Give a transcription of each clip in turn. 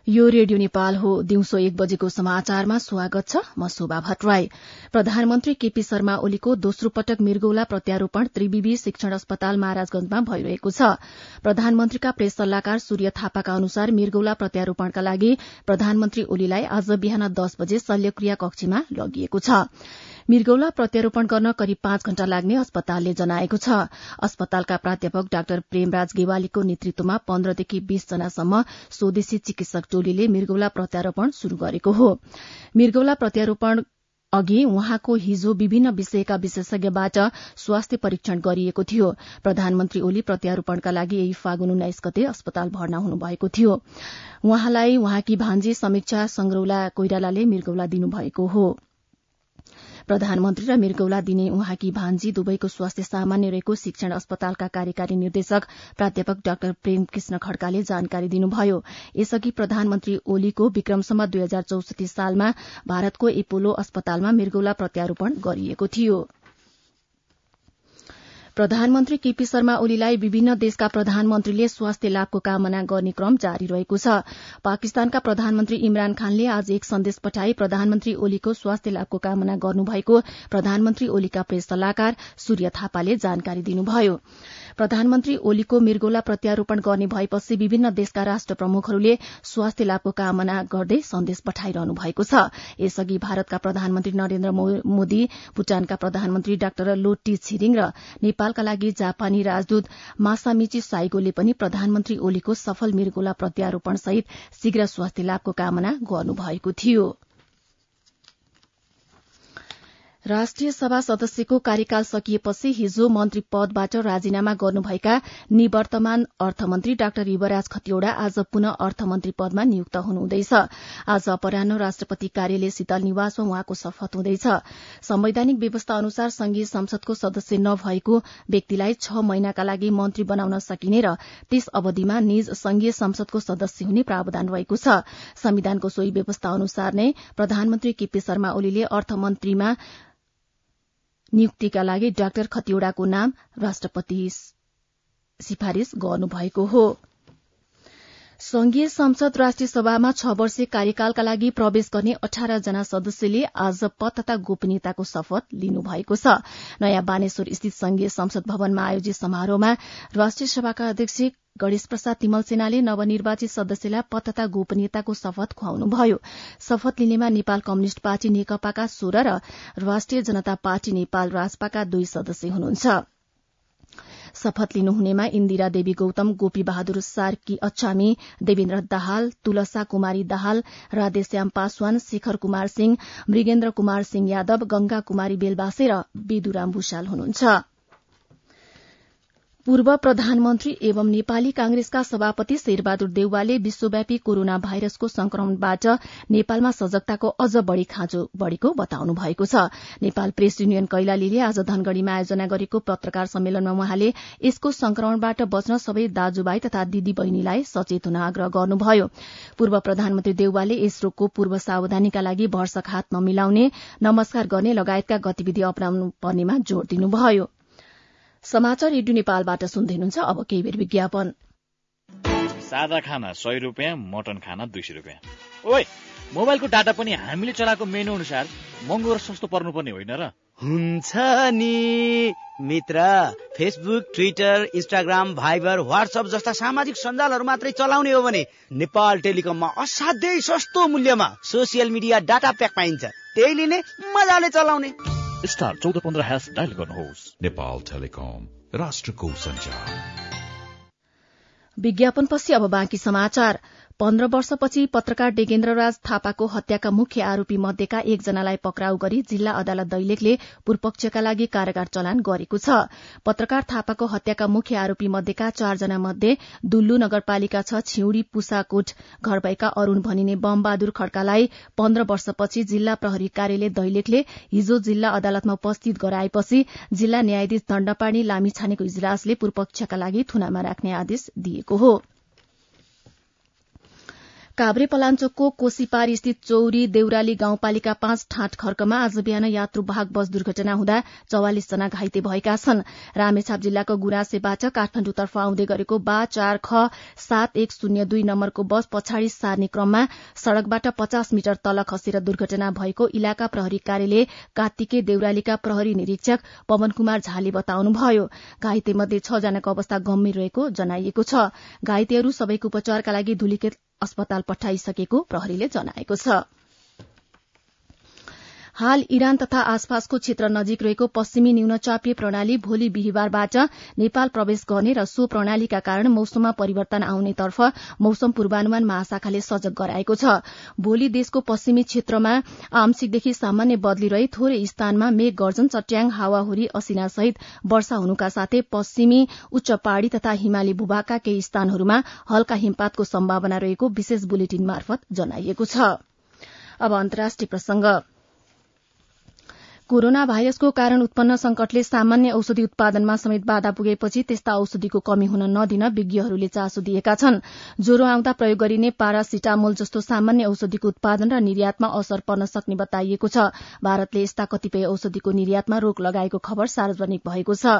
यो रेडियो नेपाल हो। दिउँसो 1 बजेको समाचारमा स्वागत छ। म शोभा भट्टराई। प्रधानमन्त्री केपी शर्मा ओलीको दोस्रो पटक मृगौला प्रत्यारोपण त्रिविवी शिक्षण अस्पताल महाराजगंजमा भइरहेको छ। प्रधानमन्त्रीका प्रेस सल्लाहकार सूर्य थापाका अनुसार मृगौला प्रत्यारोपणका लागि प्रधानमन्त्री ओलीलाई आज बिहान 10 बजे शल्यक्रिया कक्षमा लगिएको छ। मृगौला प्रत्यारोपण गर्न करिब 5 घण्टा लाग्ने अस्पतालले जनाएको छ। अस्पतालका प्राध्यापक डाक्टर प्रेमराज गेवालीको नेतृत्वमा 15 देखि 20 जनासम्म स्वदेशी चिकित्सक टोलीले मृगौला प्रत्यारोपण शुरू गरेको हो। मृगौला प्रत्यारोपण अघि उहाँको हिजो विभिन्न विषयका विशेषज्ञबाट स्वास्थ्य परीक्षण गरिएको थियो। प्रधानमन्त्री ओली प्रत्यारोपणका लागि यही फागुन 19 गते अस्पताल भर्ना हुनुभएको थियो। उहाँलाई उहाँकी भान्जी समीक्षा संग्रौला कोइरालाले मृगौला दिनुभएको हो। प्रधानमन्त्री र मृगौला दिने उहाँकी भान्जी दुवैको स्वास्थ्य सामान्य रहेको शिक्षण अस्पतालका कार्यकारी निर्देशक प्राध्यापक डाक्टर प्रेम कृष्ण खड्काले जानकारी दिनुभयो। यसअघि प्रधानमन्त्री ओलीको विक्रमसम्म 2064 सालमा भारतको एपोलो अस्पतालमा मृगौला प्रत्यारोपण गरिएको थियो। प्रधानमन्त्री केपी शर्मा ओलीलाई विभिन्न देशका प्रधानमन्त्रीले स्वास्थ्य लाभको कामना गर्ने क्रम जारी रहेको छ। पाकिस्तानका प्रधानमन्त्री इमरान खानले आज एक सन्देश पठाई प्रधानमन्त्री ओलीको स्वास्थ्य लाभको कामना गर्नुभएको प्रधानमन्त्री ओलीका प्रेस सल्लाहकार सूर्य थापाले जानकारी दिनुभयो। प्रधानमन्त्री ओलीको मृगौला प्रत्यारोपण गर्ने भएपछि विभिन्न देशका राष्ट्र प्रमुखहरूले स्वास्थ्य लाभको कामना गर्दै सन्देश पठाइरहनु भएको छ। यसअघि भारतका प्रधानमन्त्री नरेन्द्र मोदी, भूटानका प्रधानमन्त्री डाक्टर लोटे छिरिङ र नेपालका लागि जापानी राजदूत मासामिची साइगोले पनि प्रधानमन्त्री ओलीको सफल मृगौला प्रत्यारोपण सहित शीघ्र स्वास्थ्य लाभको कामना गर्नुभएको थियो। राष्ट्रिय सभा सदस्यको कार्यकाल सकिएपछि हिजो मन्त्री पदबाट राजीनामा गर्नुभएका निवर्तमान अर्थमन्त्री डाक्टर युवराज खतिवड़ा आज पुनः अर्थमन्त्री पदमा नियुक्त हुनुहुँदैछ। आज अपराह्न राष्ट्रपति कार्यालय शीतल निवासमा उहाँको शपथ हुँदैछ। संवैधानिक व्यवस्था अनुसार संघीय संसदको सदस्य नभएको व्यक्तिलाई 6 महिनाका लागि मन्त्री बनाउन सकिने र त्यस अवधिमा निज संघीय संसदको सदस्य हुने प्रावधान रहेको छ। संविधानको सोही व्यवस्था अनुसार नै प्रधानमन्त्री केपी शर्मा ओलीले अर्थमन्त्रीमा नियुक्तिका लागि डाक्टर खतिवड़ाको नाम राष्ट्रपति सिफारिश गर्नुभएको हो। संघीय संसद राष्ट्रिय सभामा 6 वर्षीय कार्यकालका लागि प्रवेश गर्ने 18 जना सदस्यले आज पद तथा गोपनीयताको शपथ लिनुभएको छ। नयाँ बानेश्वर स्थित संघीय संसद भवनमा आयोजित समारोहमा राष्ट्रिय सभाका अध्यक्ष गणेश प्रसाद तिमल सेनाले नवनिर्वाचित सदस्यलाई पद तथा गोपनीयताको शपथ खुवाउनुभयो। शपथ लिनेमा नेपाल कम्युनिष्ट पार्टी नेकपाका 16 र राष्ट्रिय जनता पार्टी नेपाल राजपाका 2 सदस्य हुनुहुन्छ। शपथ लिनुहुनेमा इन्दिरा देवी गौतम, गोपी बहादुर सार्की अछामी, देवेन्द्र दाहाल, तुलसा कुमारी दाहाल, राधेश्याम पासवान, शेखर कुमार सिंह, मृगेन्द्र कुमार सिंह यादव, गंगा कुमारी बेलबासे र बेदुराम भूषाल हुनुहुन्छ। पूर्व प्रधानमन्त्री एवं नेपाली कांग्रेसका सभापति शेरबहादुर देउवाले विश्वव्यापी कोरोना भाइरसको संक्रमणबाट नेपालमा सजगताको अझ बढ़ी खाँचो बढ़ेको बताउनु भएको छ। नेपाल प्रेस युनियन कैलालीले आज धनगढ़ीमा आयोजना गरेको पत्रकार सम्मेलनमा उहाँले यसको संक्रमणबाट बच्न सबै दाजुभाइ तथा दिदी बहिनीलाई सचेत हुन आग्रह गर्नुभयो। पूर्व प्रधानमन्त्री देउवाले यस रोगको पूर्व सावधानीका लागि भरसक हात नमिलाउने, नमस्कार गर्ने लगायतका गतिविधि अपनाउनु पर्नेमा जोड़ दिनुभयो। समाचार रेडियो नेपालबाट सुन्दै हुनुहुन्छ। अब केही बेर विज्ञापन। सादा खाना 100 रुपियाँ, मटन खाना 200 रुपियाँ। ओइ, मोबाइलको डाटा पनि हामीले चलाएको मेनु अनुसार महँगो र सस्तो पर्नुपर्ने होइन र? हुन्छ नि मित्र, Facebook, Twitter, Instagram, Viber, WhatsApp जस्ता सामाजिक सञ्जालहरू मात्रै चलाउने हो भने नेपाल टेलिकममा असाध्यै सस्तो मूल्यमा सोसियल मिडिया डाटा प्याक पाइन्छ। त्यही लिने, मजाले चलाउने। स्टार 1415# डायल गर्नुहोस्। नेपाल टेलिकम, राष्ट्रको सञ्चार। विज्ञापनपछि अब बाँकी समाचार। 15 वर्षपछि पत्रकार डेगेन्द्र राज थापाको हत्याका मुख्य आरोपी मध्येका एकजनालाई पक्राउ गरी जिल्ला अदालत दैलेखले पूर्वपक्षका लागि कारागार चलान गरेको छ। पत्रकार थापाको हत्याका मुख्य आरोपी मध्येका 4 जना मध्ये दुल्लु नगरपालिका 6 छिउडी पुसाकोट घर भएका अरूण भनिने बमबहादुर खड्कालाई 15 वर्षपछि जिल्ला प्रहरी कार्यालय दैलेखले हिजो जिल्ला अदालतमा उपस्थित गराएपछि जिल्ला न्यायाधीश दण्डपाणी लामिछानेको इजलासले पूर्वपक्षका लागि थुनामा राख्ने आदेश दिएको हो। काभ्रे पलाञ्चोकको कोसीपार स्थित चौरी देउराली गाउँपालिका 5 ठाँट खर्कमा आज बिहान यात्रुवाहक बस दुर्घटना हुँदा 44 जना घाइते भएका छन्। रामेछाप जिल्लाको गुराँसेबाट काठमाडौँतर्फ आउँदै गरेको बा 4 ख 7102 नम्बरको बस पछाडि सार्ने क्रममा सड़कबाट 50 मिटर तल खसेर दुर्घटना भएको इलाका प्रहरी कार्यालय कात्तिके देउरालीका प्रहरी निरीक्षक पवन कुमार झाले बताउनुभयो। घाइते मध्ये 6 जनाको अवस्था गम्भीर रहेको जनाइएको छ। घाइतेहरू सबैको उपचारका लागि धुलिखेल अस्पताल पठाइसकेको प्रहरीले जनाएको छ। हाल इरान तथा आसपासको क्षेत्र नजिक रहेको पश्चिमी न्यूनचापीय प्रणाली भोलि बिहिबारबाट नेपाल प्रवेश गर्ने र सो प्रणालीका कारण मौसममा परिवर्तन आउनेतर्फ मौसम पूर्वानुमान महाशाखाले सजग गराएको छ। भोलि देशको पश्चिमी क्षेत्रमा आंशिकदेखि सामान्य बदली रही थोरै स्थानमा मेघ गर्जन, चट्याङ, हावाहुरी, असिनासहित वर्षा हुनुका साथै पश्चिमी उच्च पहाड़ी तथा हिमाली भूभागका केही स्थानहरूमा हल्का हिमपातको सम्भावना रहेको विशेष बुलेटिन मार्फत जनाइएको छ। अब अन्तर्राष्ट्रिय प्रसंग। कोरोना भाइरसको कारण उत्पन्न संकटले सामान्य औषधि उत्पादनमा समेत बाधा पुगेपछि त्यस्ता औषधिको कमी हुन नदिन विज्ञहरूले चासो दिएका छन्। ज्वरो आउँदा प्रयोग गरिने पारासिटामोल जस्तो सामान्य औषधिको उत्पादन र निर्यातमा असर पर्न सक्ने बताइएको छ। भारतले यस्ता कतिपय औषधिको निर्यातमा रोक लगाएको खबर सार्वजनिक भएको छ।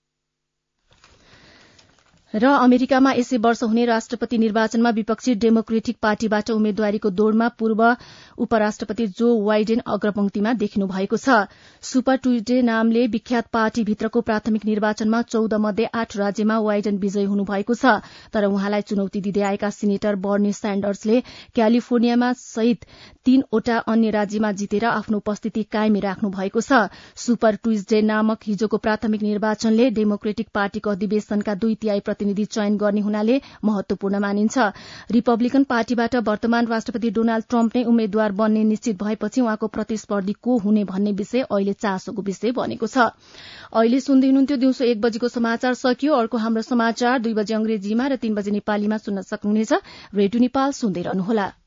र अमेरिकामा यसै वर्ष हुने राष्ट्रपति निर्वाचनमा विपक्षी डेमोक्रेटिक पार्टीबाट उम्मेद्वारीको दौड़मा पूर्व उपराष्ट्रपति जो बाइडेन अग्रपंक्तिमा देखिनु भएको छ। सुपर ट्युजडे नामले विख्यात पार्टीभित्रको प्राथमिक निर्वाचनमा 14 मध्ये 8 राज्यमा बाइडेन विजयी हुनुभएको छ। तर उहाँलाई चुनौती दिँदै आएका सिनेटर बर्नी स्याण्डर्सले क्यालिफोर्नियामा सहित 3 वटा अन्य राज्यमा जितेर आफ्नो उपस्थिति कायम राख्नु भएको छ। सुपर ट्युजडे नामक हिजोको प्राथमिक निर्वाचनले डेमोक्रेटिक पार्टीको अधिवेशनका 2/3 प्रतिनिधि चयन गर्ने हुनाले महत्वपूर्ण मानिन्छ। रिपब्लिकन पार्टीबाट वर्तमान राष्ट्रपति डोनाल्ड ट्रम्प नै उम्मेद्वार बन्ने निश्चित भएपछि उहाँको प्रतिस्पर्धी को हुने भन्ने विषय अहिले चासोको विषय बनेको छ। अहिले सुन्दै हुनुहुन्थ्यो दिउँसो 1 बजेको समाचार सकियो। अर्को हाम्रो समाचार 2 बजे अंग्रेजीमा र 3 बजे नेपालीमा सुन्न सक्नुहुनेछ। रेडियो नेपाल सुन्दै रहनुहोला।